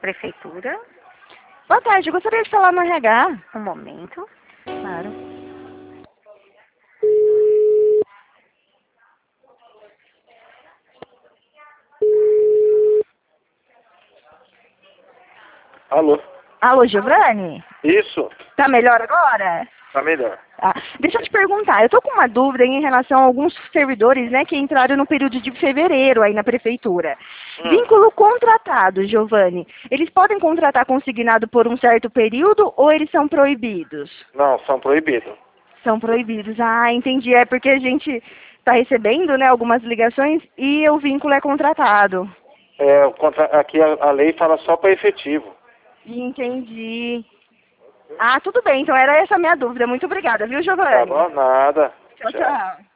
prefeitura. Boa tarde, eu gostaria de falar no RH. Um momento. Claro. Alô? Alô, Giovanni? Isso, Tá melhor agora? tá melhor. Ah, deixa eu te perguntar, eu tô com uma dúvida em relação a alguns servidores, né, que entraram no período de fevereiro aí na prefeitura. Vínculo contratado, Giovanni. Eles podem contratar consignado por um certo período ou eles são proibidos? Não, são proibidos. São proibidos. Ah, entendi. É porque a gente está recebendo, né, algumas ligações e o vínculo é contratado. Aqui a lei fala só para efetivo. Entendi. Ah, tudo bem. Então era essa a minha dúvida. Muito obrigada, viu, Tá Giovanni? bom? Nada. Tchau, tchau.